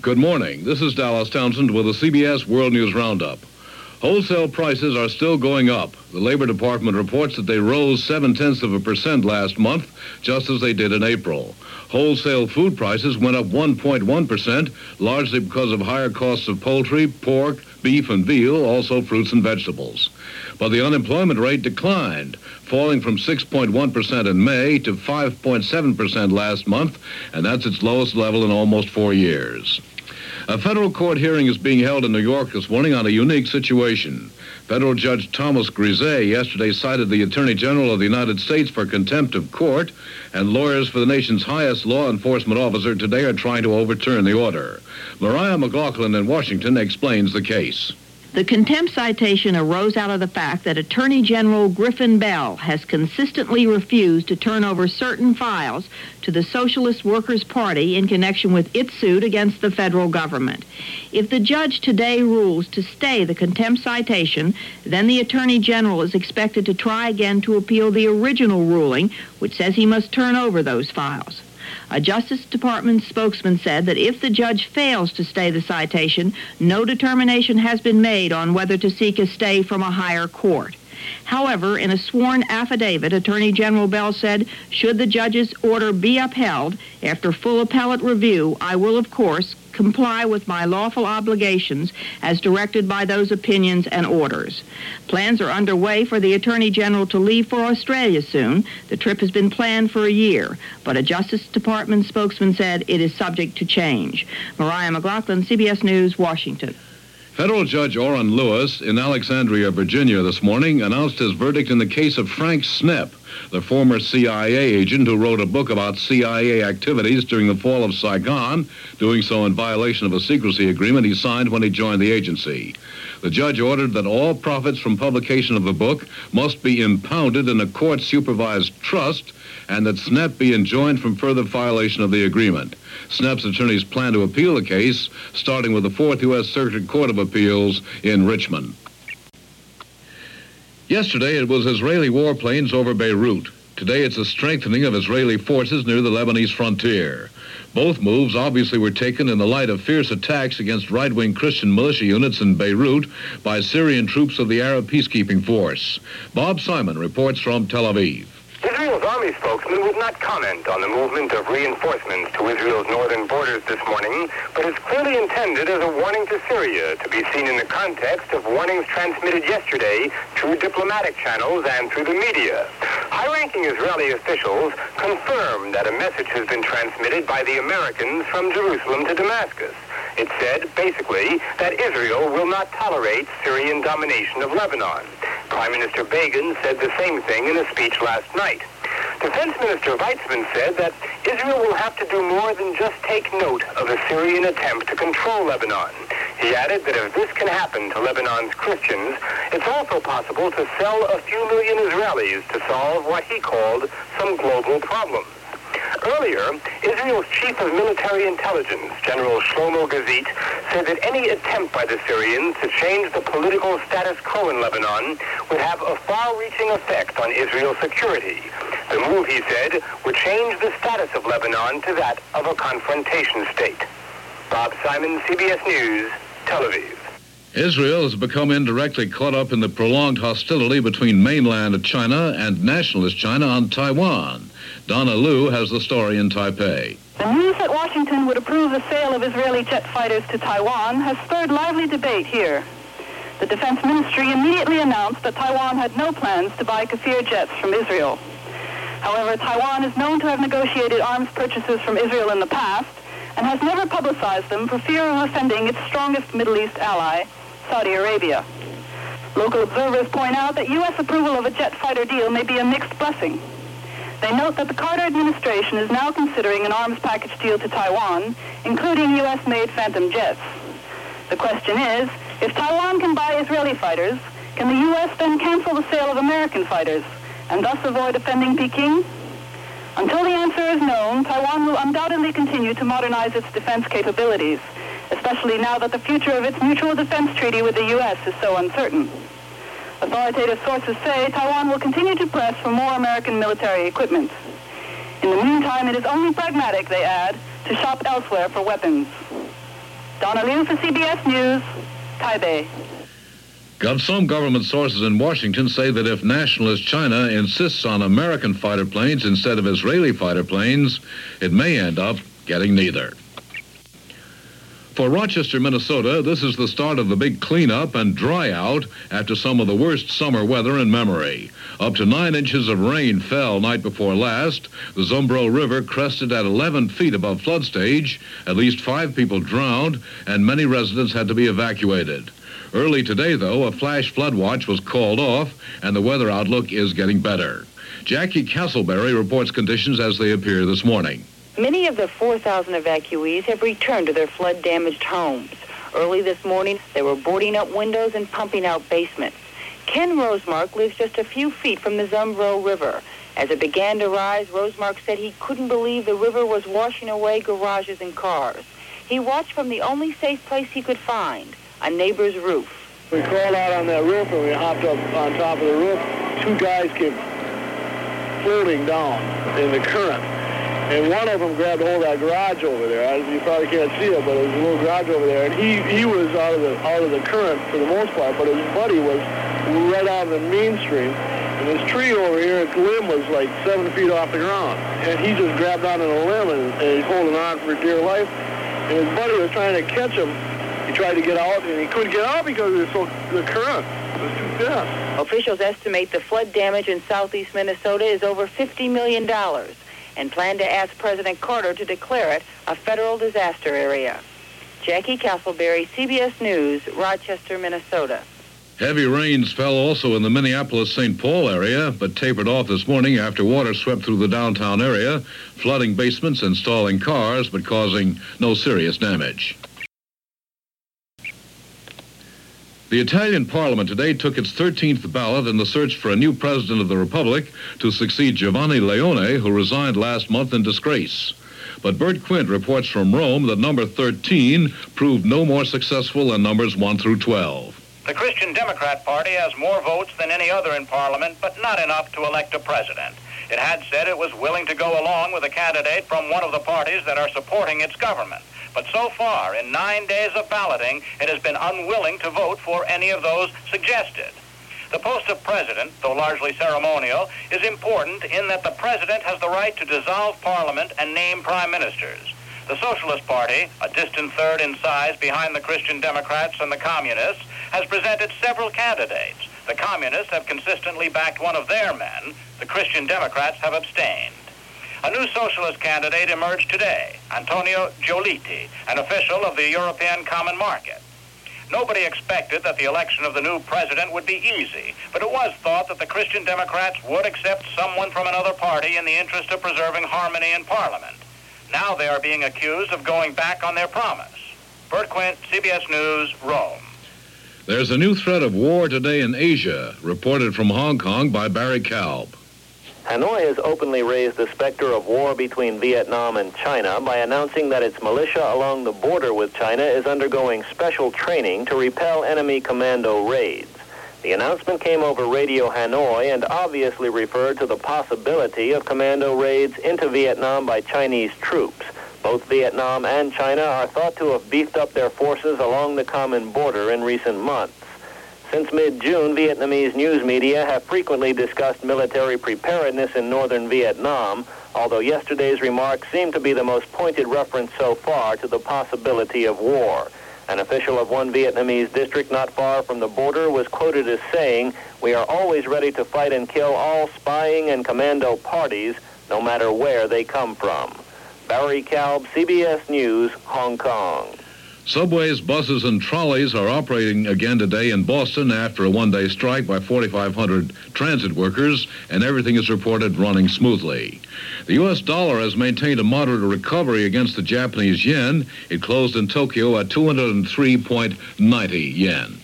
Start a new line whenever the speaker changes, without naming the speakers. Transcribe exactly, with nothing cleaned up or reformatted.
Good morning. This is Dallas Townsend with the C B S World News Roundup. Wholesale prices are still going up. The Labor Department reports that they rose seven-tenths of a percent last month, just as they did in April. Wholesale food prices went up one point one percent, largely because of higher costs of poultry, pork, beef, and veal, also fruits and vegetables. But the unemployment rate declined, falling from six point one percent in May to five point seven percent last month, and that's its lowest level in almost four years. A federal court hearing is being held in New York this morning on a unique situation. Federal Judge Thomas Grisey yesterday cited the Attorney General of the United States for contempt of court, and lawyers for the nation's highest law enforcement officer today are trying to overturn the order. Mariah McLaughlin in Washington explains the case.
The contempt citation arose out of the fact that Attorney General Griffin Bell has consistently refused to turn over certain files to the Socialist Workers' Party in connection with its suit against the federal government. If the judge today rules to stay the contempt citation, then the Attorney General is expected to try again to appeal the original ruling, which says he must turn over those files. A Justice Department spokesman said that if the judge fails to stay the citation, no determination has been made on whether to seek a stay from a higher court. However, in a sworn affidavit, Attorney General Bell said, should the judge's order be upheld, after full appellate review, I will, of course, comply with my lawful obligations as directed by those opinions and orders. Plans are underway for the Attorney General to leave for Australia soon. The trip has been planned for a year, but a Justice Department spokesman said it is subject to change. Mariah McLaughlin, C B S News, Washington.
Federal Judge Orrin Lewis in Alexandria, Virginia this morning announced his verdict in the case of Frank Snepp, the former C I A agent who wrote a book about C I A activities during the fall of Saigon, doing so in violation of a secrecy agreement he signed when he joined the agency. The judge ordered that all profits from publication of the book must be impounded in a court-supervised trust and that Snepp be enjoined from further violation of the agreement. Snepp's attorneys plan to appeal the case, starting with the Fourth U S Circuit Court of Appeals in Richmond. Yesterday, it was Israeli warplanes over Beirut. Today, it's a strengthening of Israeli forces near the Lebanese frontier. Both moves obviously were taken in the light of fierce attacks against right-wing Christian militia units in Beirut by Syrian troops of the Arab Peacekeeping Force. Bob Simon reports from Tel Aviv.
Israel's army spokesman would not comment on the movement of reinforcements to Israel's northern borders this morning, but is clearly intended as a warning to Syria, to be seen in the context of warnings transmitted yesterday through diplomatic channels and through the media. High-ranking Israeli officials confirmed that a message has been transmitted by the Americans from Jerusalem to Damascus. It said, basically, that Israel will not tolerate Syrian domination of Lebanon. Prime Minister Begin said the same thing in a speech last night. Defense Minister Weizmann said that Israel will have to do more than just take note of a Syrian attempt to control Lebanon. He added that if this can happen to Lebanon's Christians, it's also possible to sell a few million Israelis to solve what he called some global problems. Earlier, Israel's chief of military intelligence, General Shlomo Gazit, said that any attempt by the Syrians to change the political status quo in Lebanon would have a far-reaching effect on Israel's security. The move, he said, would change the status of Lebanon to that of a confrontation state. Bob Simon, C B S News, Tel Aviv.
Israel has become indirectly caught up in the prolonged hostility between mainland China and nationalist China on Taiwan. Donna Liu has the story in Taipei.
The news that Washington would approve the sale of Israeli jet fighters to Taiwan has spurred lively debate here. The Defense Ministry immediately announced that Taiwan had no plans to buy Kafir jets from Israel. However, Taiwan is known to have negotiated arms purchases from Israel in the past and has never publicized them for fear of offending its strongest Middle East ally, Saudi Arabia. Local observers point out that U S approval of a jet fighter deal may be a mixed blessing. They note that the Carter administration is now considering an arms package deal to Taiwan, including U S-made Phantom jets. The question is, if Taiwan can buy Israeli fighters, can the U S then cancel the sale of American fighters, and thus avoid offending Peking? Until the answer is known, Taiwan will undoubtedly continue to modernize its defense capabilities, especially now that the future of its mutual defense treaty with the U S is so uncertain. Authoritative sources say Taiwan will continue to press for more American military equipment. In the meantime, it is only pragmatic, they add, to shop elsewhere for weapons. Donna Liu for C B S News, Taipei.
Got some government sources in Washington say that if nationalist China insists on American fighter planes instead of Israeli fighter planes, it may end up getting neither. For Rochester, Minnesota, this is the start of the big cleanup and dry out after some of the worst summer weather in memory. Up to nine inches of rain fell night before last. The Zumbro River crested at eleven feet above flood stage. At least five people drowned, and many residents had to be evacuated. Early today, though, a flash flood watch was called off, and the weather outlook is getting better. Jackie Castleberry reports conditions as they appear this morning.
Many of the four thousand evacuees have returned to their flood-damaged homes. Early this morning, they were boarding up windows and pumping out basements. Ken Rosemark lives just a few feet from the Zumbro River. As it began to rise, Rosemark said he couldn't believe the river was washing away garages and cars. He watched from the only safe place he could find, a neighbor's roof.
We crawled out on that roof and we hopped up on top of the roof. Two guys came floating down in the current. And one of them grabbed hold of that garage over there. You probably can't see it, but there's a little garage over there. And he, he was out of the out of the current for the most part, but his buddy was right out of the main stream. And this tree over here, its limb was like seven feet off the ground. And he just grabbed onto the limb and, and he's holding on for dear life. And his buddy was trying to catch him. He tried to get out, and he couldn't get out because it was so, the current was too fast.
Officials estimate the flood damage in southeast Minnesota is over fifty million dollars and plan to ask President Carter to declare it a federal disaster area. Jackie Castleberry, C B S News, Rochester, Minnesota.
Heavy rains fell also in the Minneapolis-Saint Paul area, but tapered off this morning after water swept through the downtown area, flooding basements and stalling cars, but causing no serious damage. The Italian Parliament today took its thirteenth ballot in the search for a new president of the Republic to succeed Giovanni Leone, who resigned last month in disgrace. But Bert Quint reports from Rome that number thirteen proved no more successful than numbers one through twelve.
The Christian Democrat Party has more votes than any other in Parliament, but not enough to elect a president. It had said it was willing to go along with a candidate from one of the parties that are supporting its government. But so far, in nine days of balloting, it has been unwilling to vote for any of those suggested. The post of president, though largely ceremonial, is important in that the president has the right to dissolve Parliament and name prime ministers. The Socialist Party, a distant third in size behind the Christian Democrats and the Communists, has presented several candidates. The Communists have consistently backed one of their men. The Christian Democrats have abstained. A new socialist candidate emerged today, Antonio Giolitti, an official of the European Common Market. Nobody expected that the election of the new president would be easy, but it was thought that the Christian Democrats would accept someone from another party in the interest of preserving harmony in Parliament. Now they are being accused of going back on their promise. Bert Quint, C B S News, Rome.
There's a new threat of war today in Asia, reported from Hong Kong by Barry Kalb.
Hanoi has openly raised the specter of war between Vietnam and China by announcing that its militia along the border with China is undergoing special training to repel enemy commando raids. The announcement came over Radio Hanoi and obviously referred to the possibility of commando raids into Vietnam by Chinese troops. Both Vietnam and China are thought to have beefed up their forces along the common border in recent months. Since mid-June, Vietnamese news media have frequently discussed military preparedness in northern Vietnam, although yesterday's remarks seem to be the most pointed reference so far to the possibility of war. An official of one Vietnamese district not far from the border was quoted as saying, "We are always ready to fight and kill all spying and commando parties, no matter where they come from." Barry Kalb, C B S News, Hong Kong.
Subways, buses, and trolleys are operating again today in Boston after a one-day strike by forty-five hundred transit workers, and everything is reported running smoothly. The U S dollar has maintained a moderate recovery against the Japanese yen. It closed in Tokyo at two hundred three point nine zero yen.